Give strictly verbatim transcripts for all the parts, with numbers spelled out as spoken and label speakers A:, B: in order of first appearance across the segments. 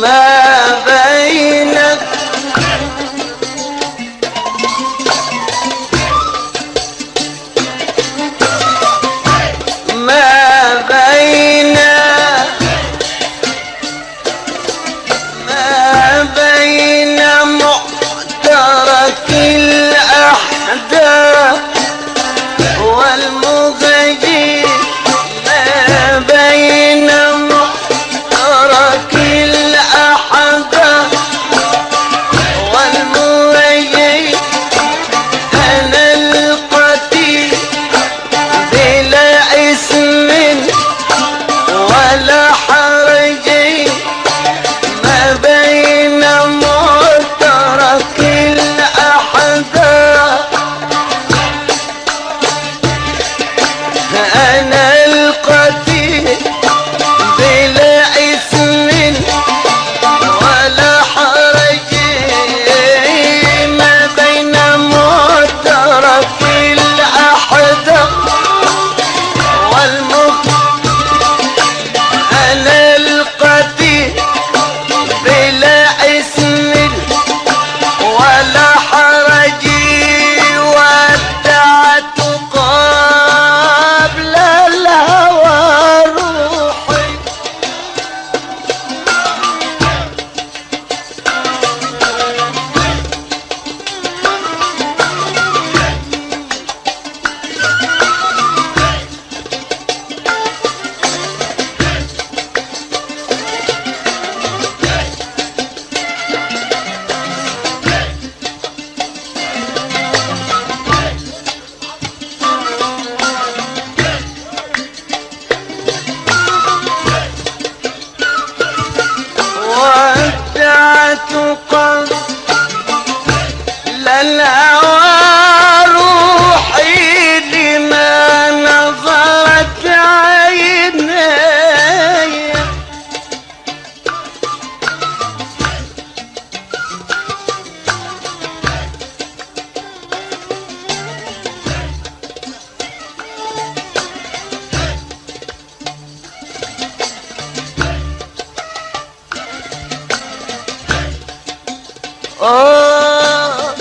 A: ما بينك ما بين ما بين معترك الأحداث والمغيب ما بين معترك الأحداث والمغيب أنا القتيل بلا اسم ولا حرج ما بين معترك الأحداث أنا القتيل بلا اسم ولا حرج ما بين معترك الأحداث والمغيب أنا القتيل بلا اسم ولا حرج ودعت قبل الهوى روحي ودعت قبل الهوى روحي لما نظرت عيني آه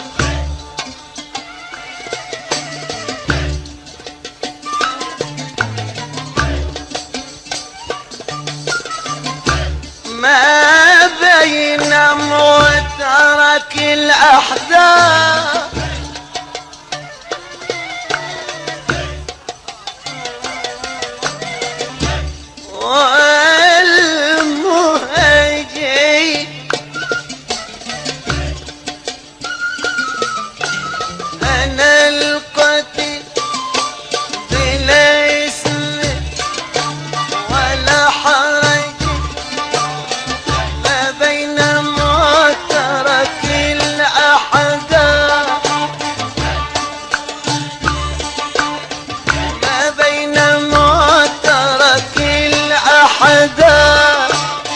A: ما بين معترك الأحداث والمهيج أنا القتيل بلا اسم ولا حرج ما بين معترك الأحداث ما بين معترك الأحداث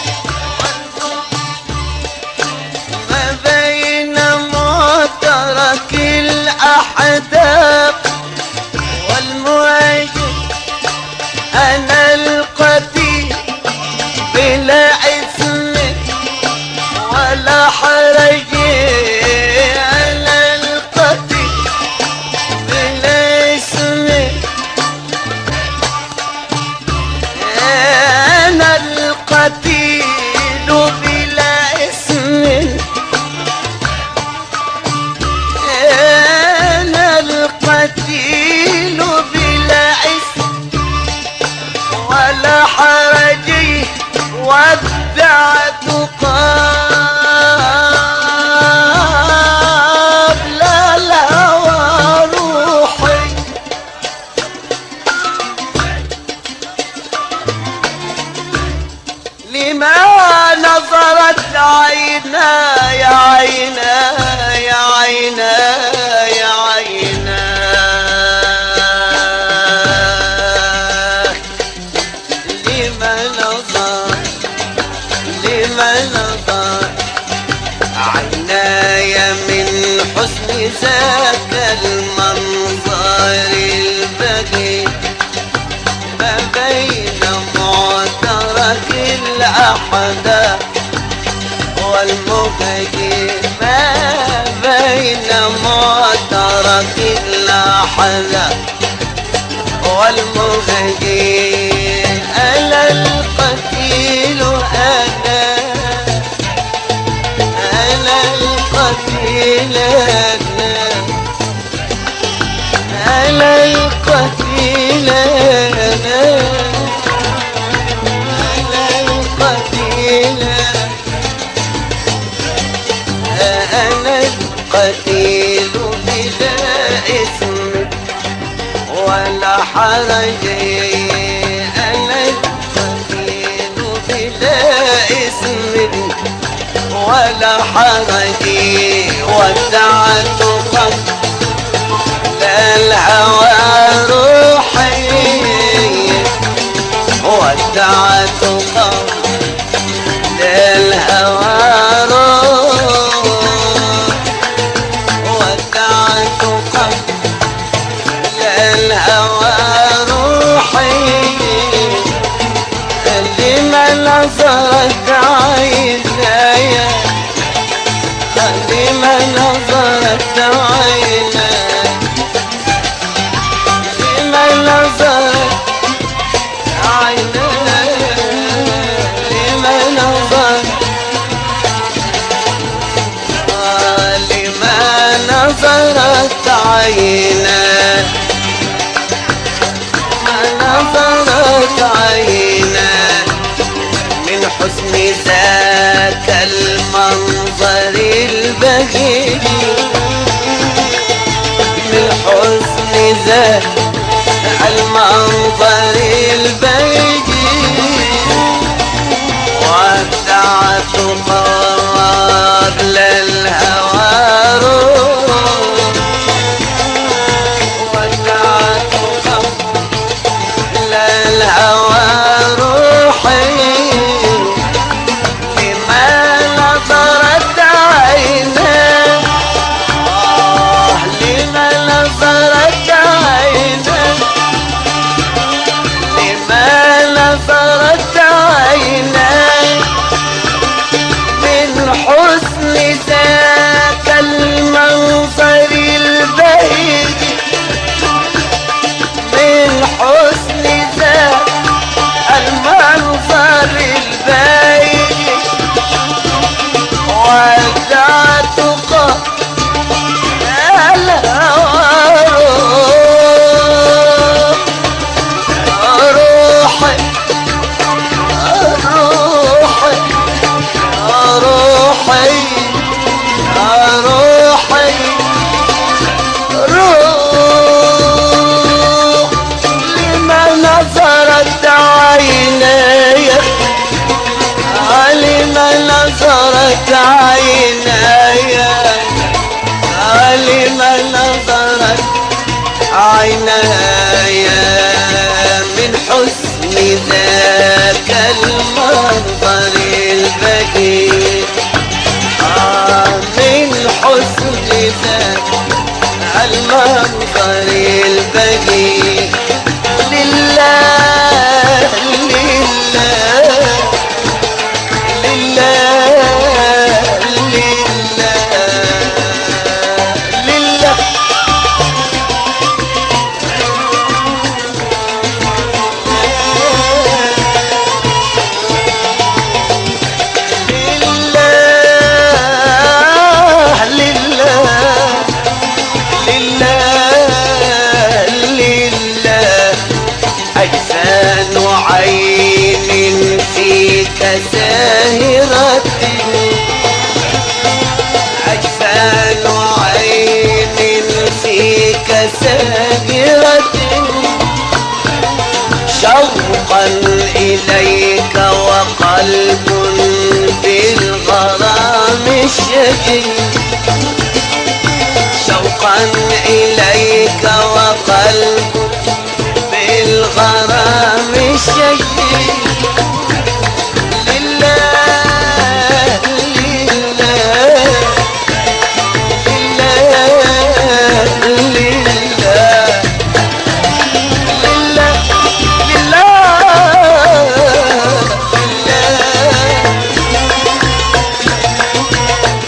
A: ما بين معترك الأحداث والمهيج أنا القتيل بلا اسم ولا حرج أنا القتيل بلا اسم أنا القتيل بلا اسم أنا القتيل بلا اسم ولا حرج ودعت قبل الهوى روحي لما نظرت عيناي عيناي عيناي عيناي لما نظر لما نظر عيناي من حسن ذاك المنظر البهي ما بين معترك الأحداث المهجين ما بين معترك اللحظة والمهجين. أنا القتيل أنا أنا القتيل أنا أنا القتيل أنا أنا القتيل أنا القتيل بلا اسم ولا حرج. أنا القتيل بلا اسم ولا حرج. ودعت قد الهوى روحي ودعت قد الهوى روحي ودعت قد الهوى روحي. لما نظرت عيناي لما نظرت عيناي لما نظرت عيناي لما نظرت لما نظرت عيناي نظرت عيناي من حسن ذاك المنظر البهي من حسن ذاك المنظر البهي. ودعت قبل الهوى روح ودعت قبل الهوى روحي. لما نظرت عيناي آه لما نظرت عيناي لما نظرت عيناي من حسن ذاك المنظر البهيج من حسن ذاك المنظر البهيج. ودعت روحي روحي روحي روحي روح. لما نظرت عيناي لما نظرت عيناي لما نظرت عيناي من حسن ذاك المنظر البهي من حسن ذاك المنظر البهي. لله لله لله لله لله أجفان عين فيك ساهرة أجفان عين فيك ساهرة شوقا إليك وقلب بالغرام الشديد شوقا إليك وقلب بالغرام الشديد. لله لله لله لله لله لله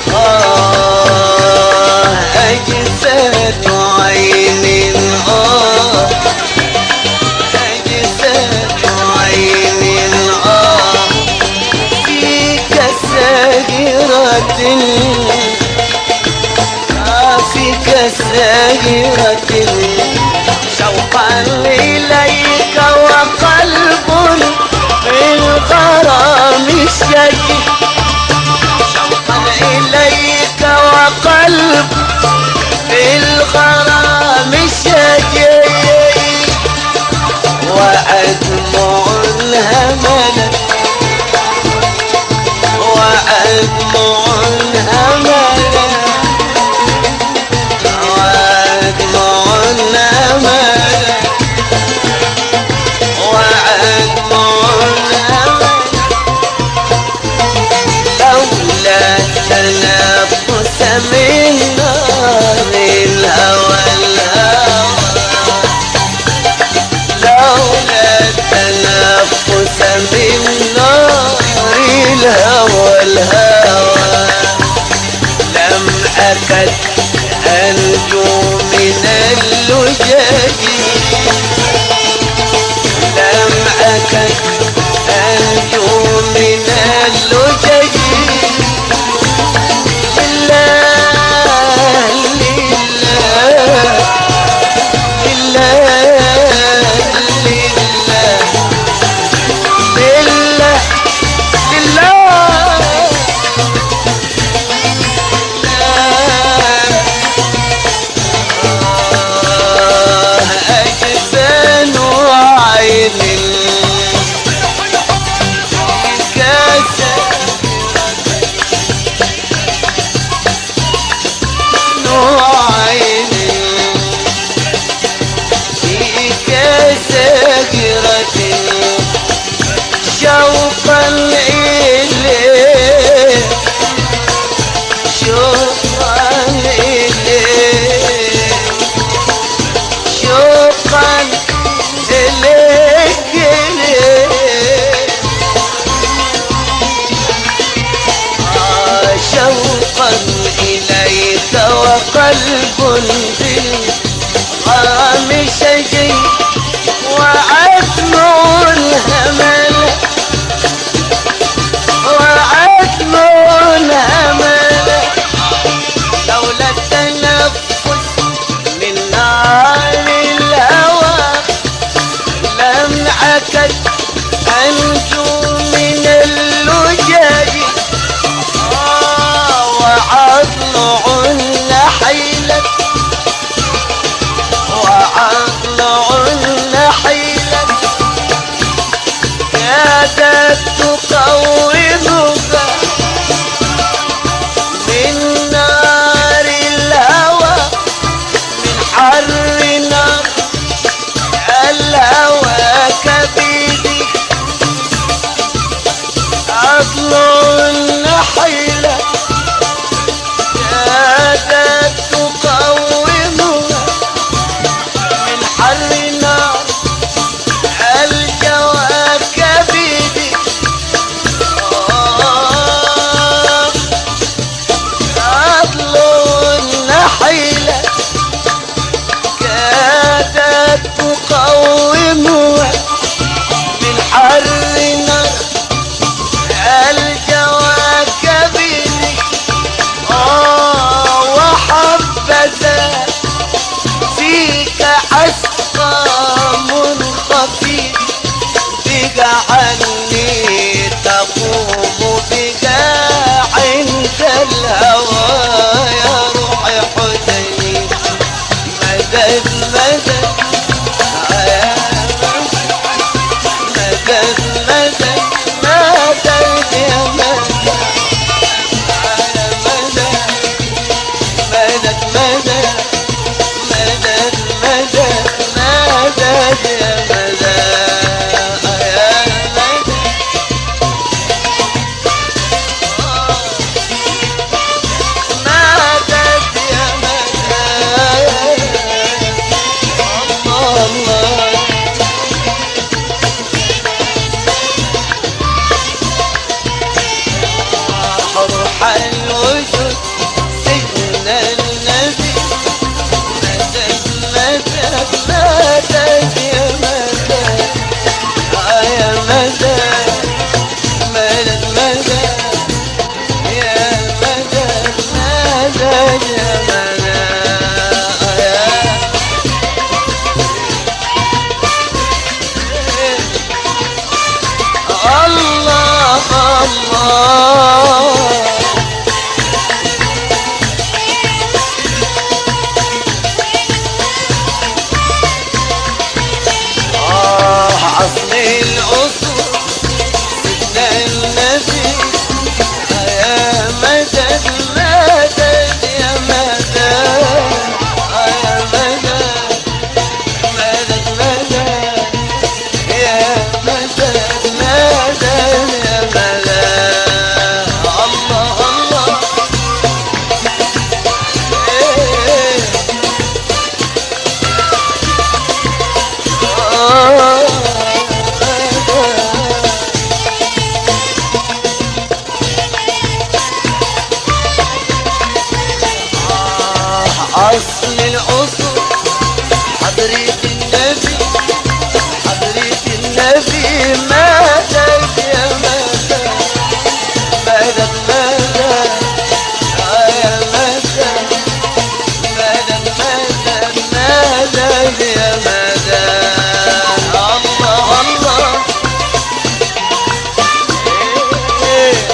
A: شاهرة شوقا إليك وقلب بالغرام الشجي شوقا إليك وقلب بالغرام الشجي وأدمع الهمل وأدمع الهمل وأدمع الهمل وأدمع الهمل لولا تنفس من نار الهوى الهوى لولا تنفس من نار الهوى الهوى لم أكد أنجو من اللجاج لم أكد أنجو من اللجاج لله لله لله لله شوقا إليه شوقا إليه شوقا إليك إليه آه شوقا إليك وقلب بالغرام شجي وعدمع الهمل وعدمع الهمل لولا التنفس من نار الهوى لم أكد أنجو من اللجاج آه وعضلع حيلت وعضلع أصل الأصول حضرة النبي، حضرة النبي مدد يا مدد، مدد مدد آه يا مدد، مدد مدد مدد يا مدد. الله الله إيه.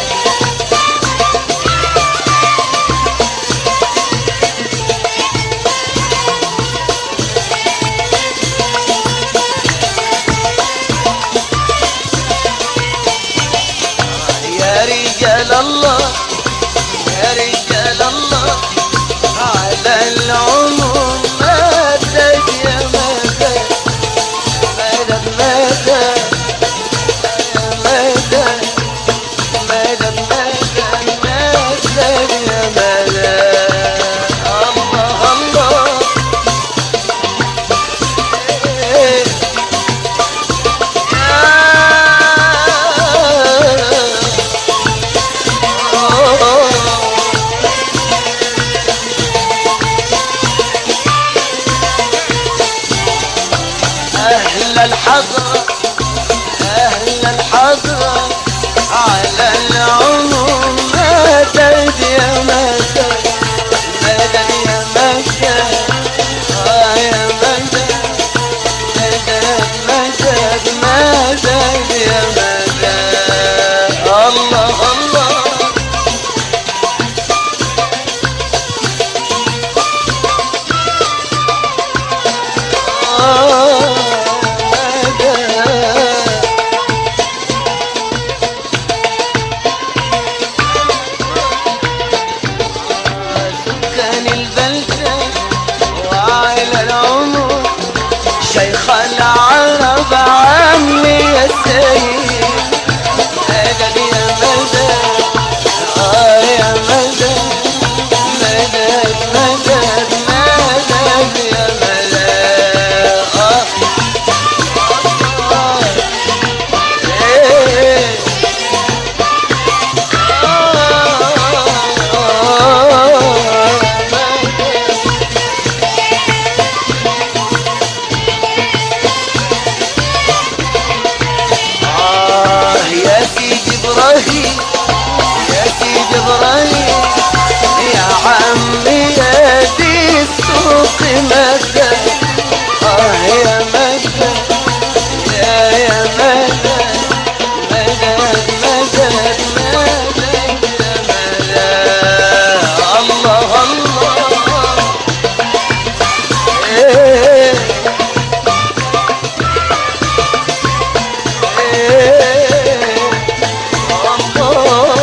A: يا رجال الله، يا رجال الله على العموم مدد يا مدد، مدد مدد يا مدد، مدد مدد مدد يا مدد. الله الله إيه. أهل الحضرة، أهل الحضرة على العموم مدد يا مدد، مدد يا مدد آه يا مدد، مدد مدد مدد يا مدد. الله الله آه مدد. سكان البلدة وعلى العموم شيخ العرب عمي يا سيد، مدد يا مدد آه يا مدد، مدد مدد مدد يا مدد. آه آه إيه. آه يا سيدي إبراهيم، يا سيدي إبراهيم يا عمي يا دي السوق مدد آه يا مدد يا يا مدد، مدد مدد مدد يا مدد. الله الله إيه. إيه. الله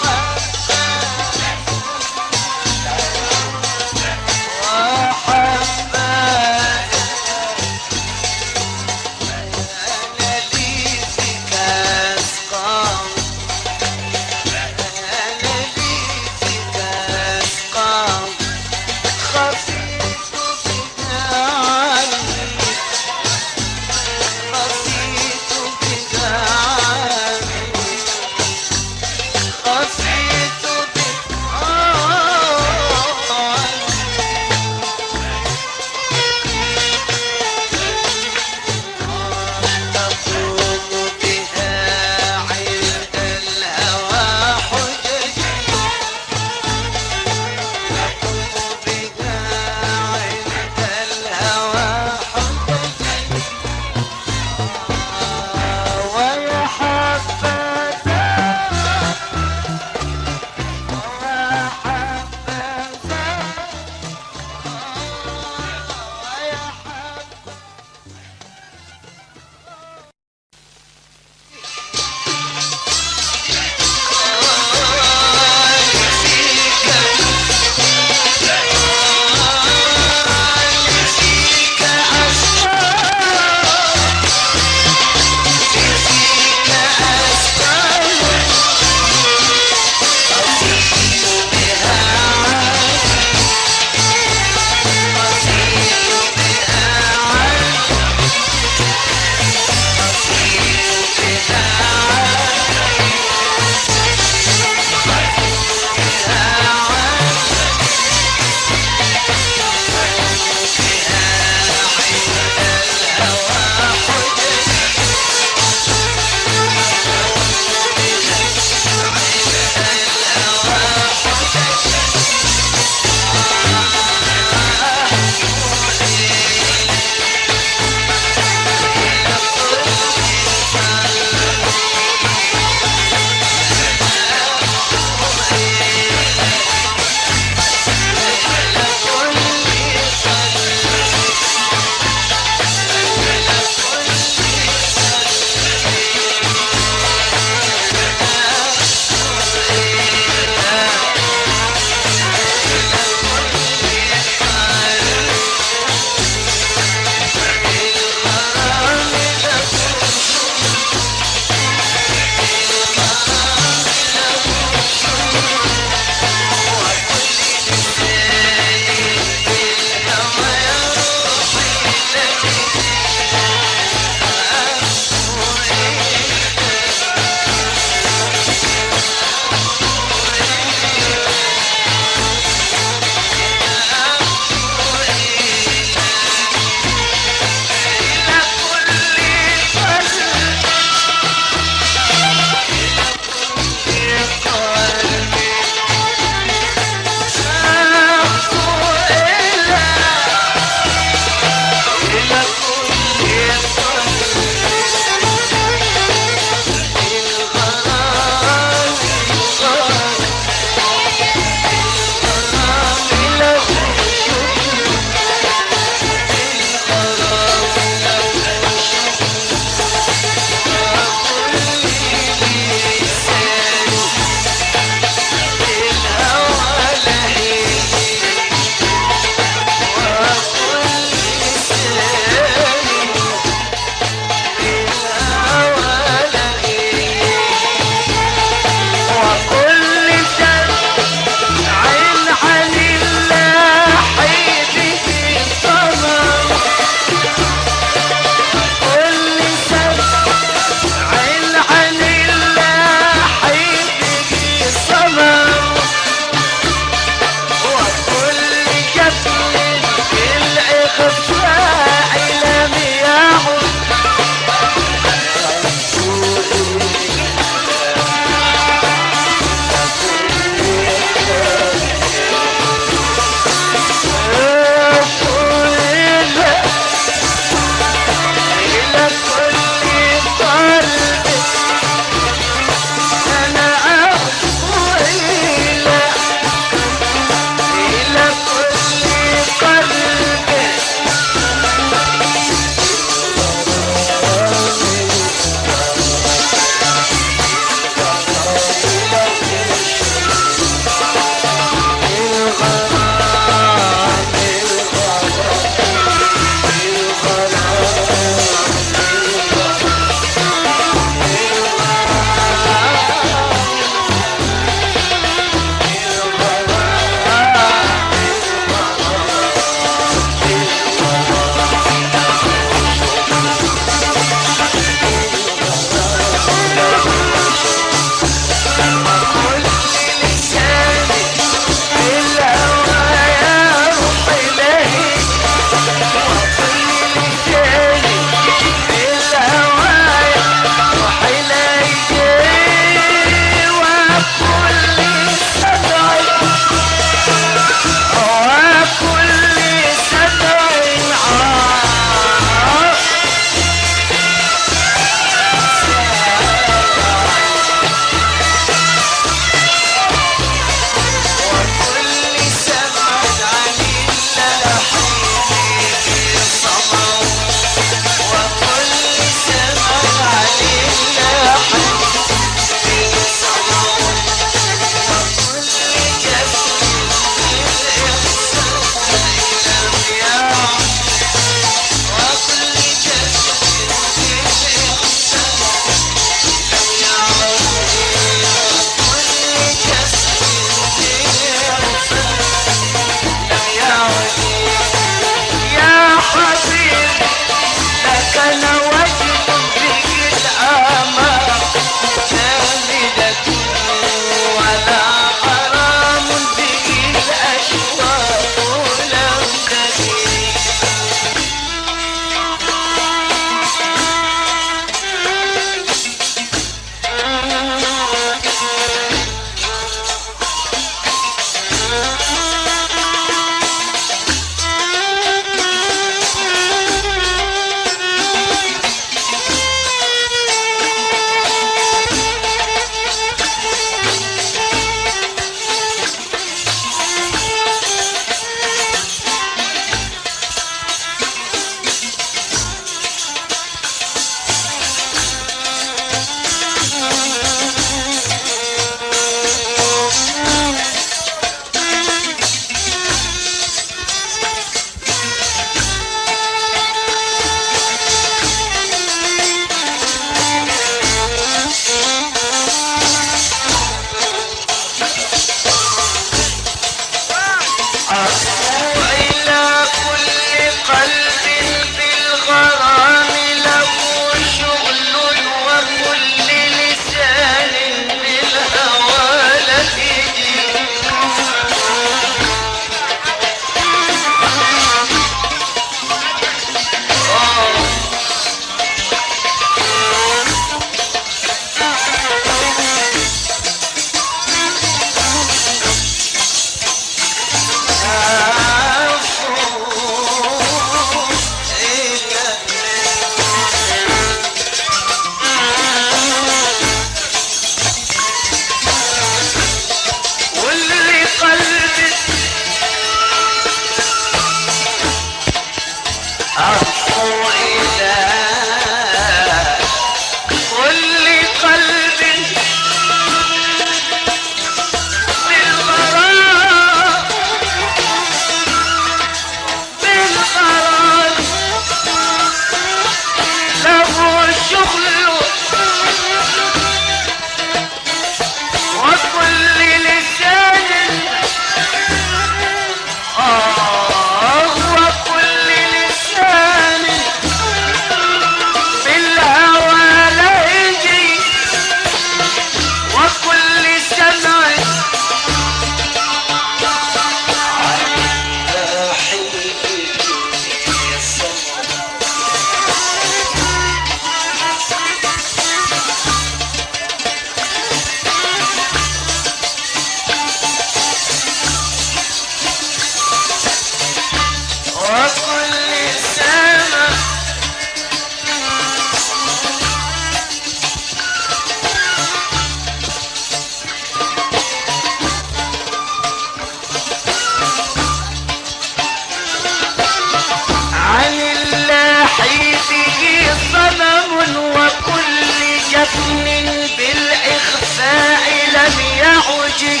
A: حسن بالإخفاء لم يعج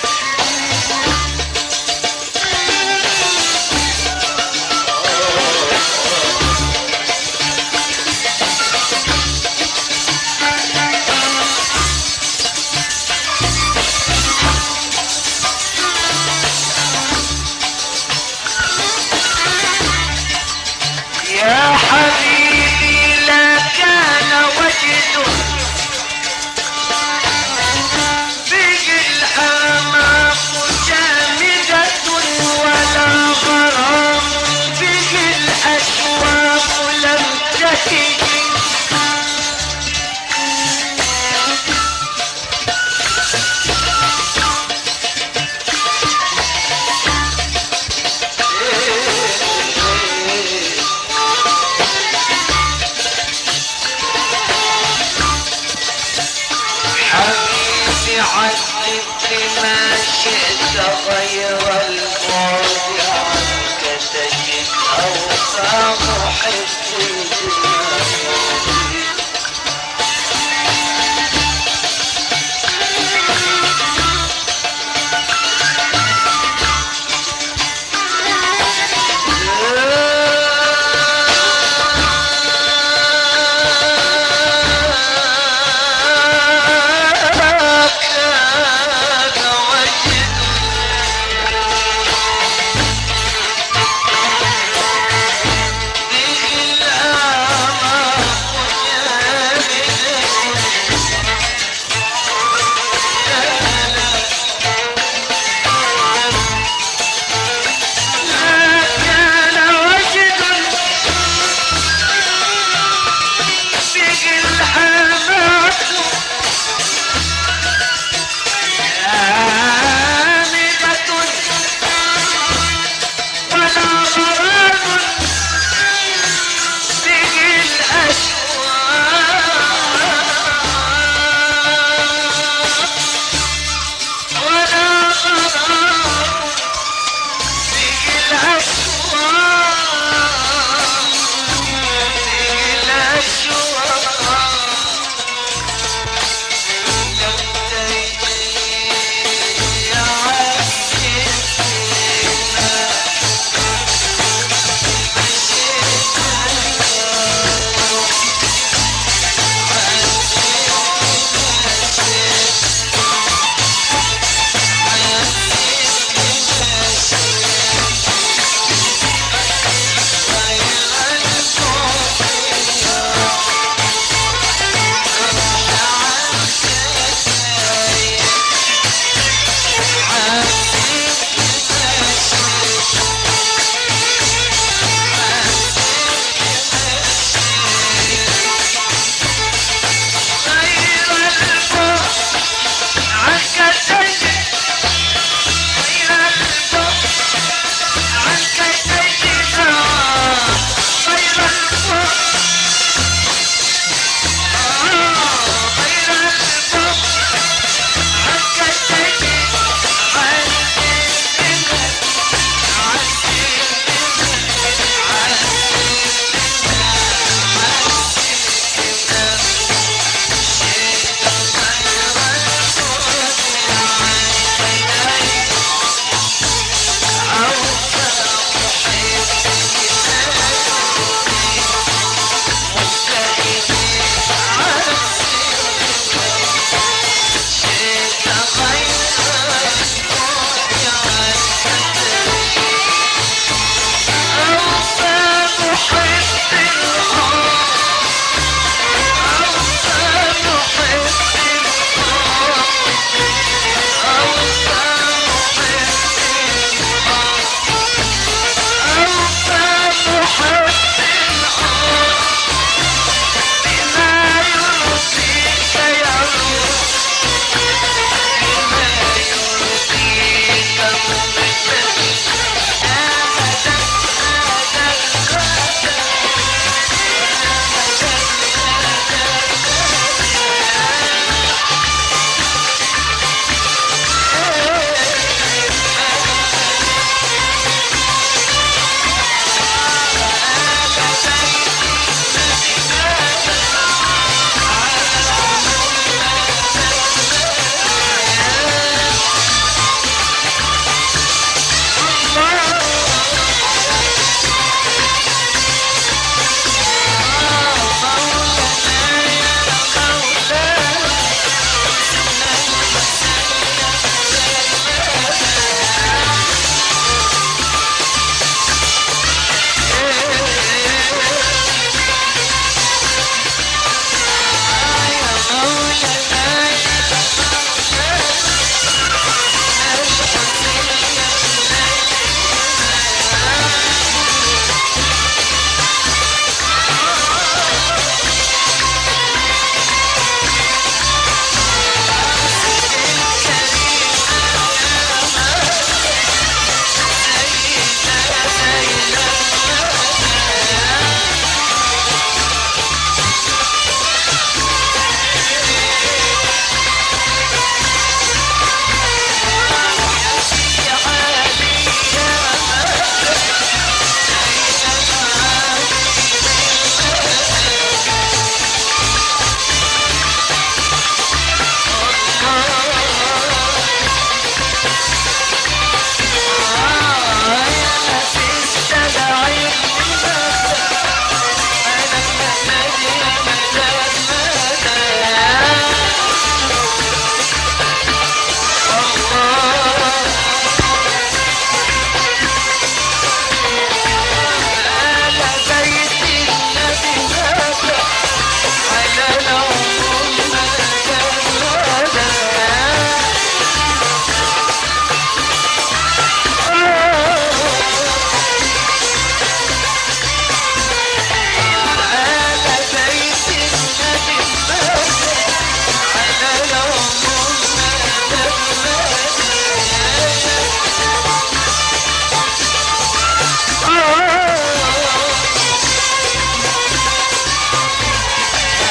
A: يا حبيبي لا كان وجده به الأماق جامدة ولا غرام به الأشواق لم تهج عذب بما شئت غير الموت عنك تجد أوفى محبي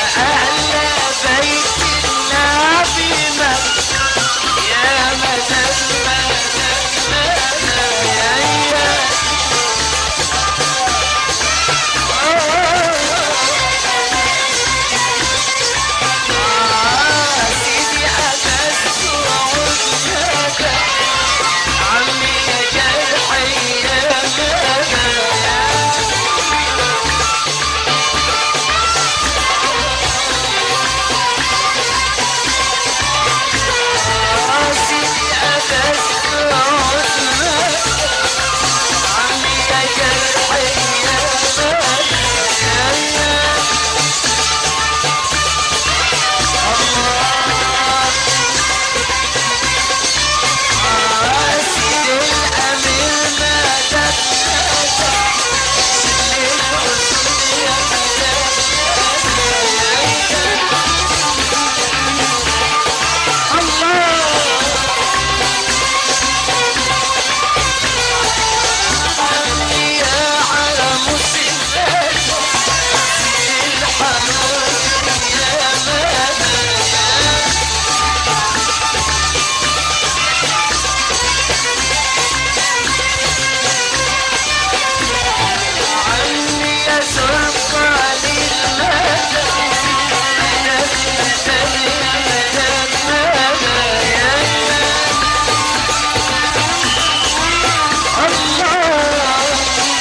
A: أهل بيت النبي مدد يا مدد مدد مدد يا يا سيدي أبس وعود عمي يا جرحي يا سيدي أبس وعود عمي يا جرحي يا سيدي الأمير مدد سيدي الحسن يا مدد الله يا علم السلام سيدي الحنون يا مدد عني يا سلطان المدد مدد مدد مدد مدد يا الله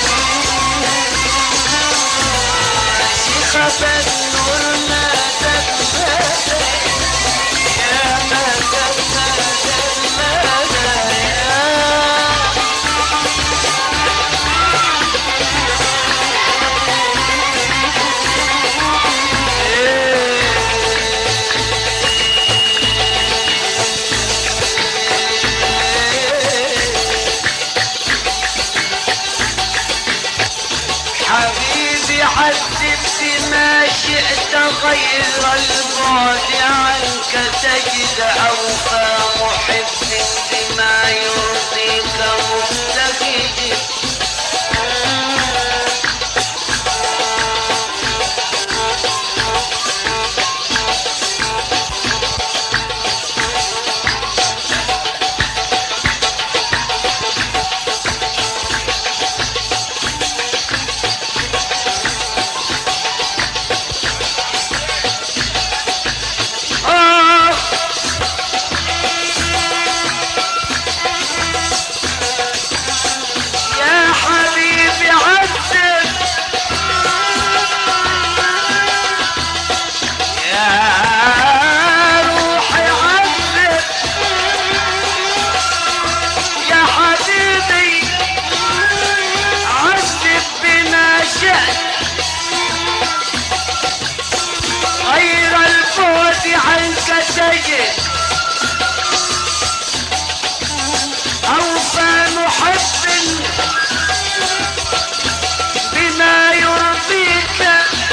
A: شيخة النور مدد مدد يا مدد مدد مدد يا حبيبي عذبت ما شئت غير البعد عنك تجد أوفى محب بما يرضيك مفتقد آه يا حبيبي عذب يا روحي عذب يا حبيبي عذب بما شئت غير البعد عنك تجد أوفى محب بما يرضيك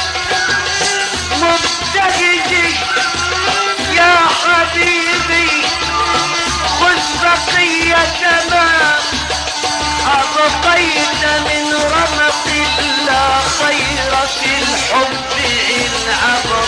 A: مبتهج يا حبيبي خذ بقية ما أبقيت من رمق لا خير في الحب إن أبقى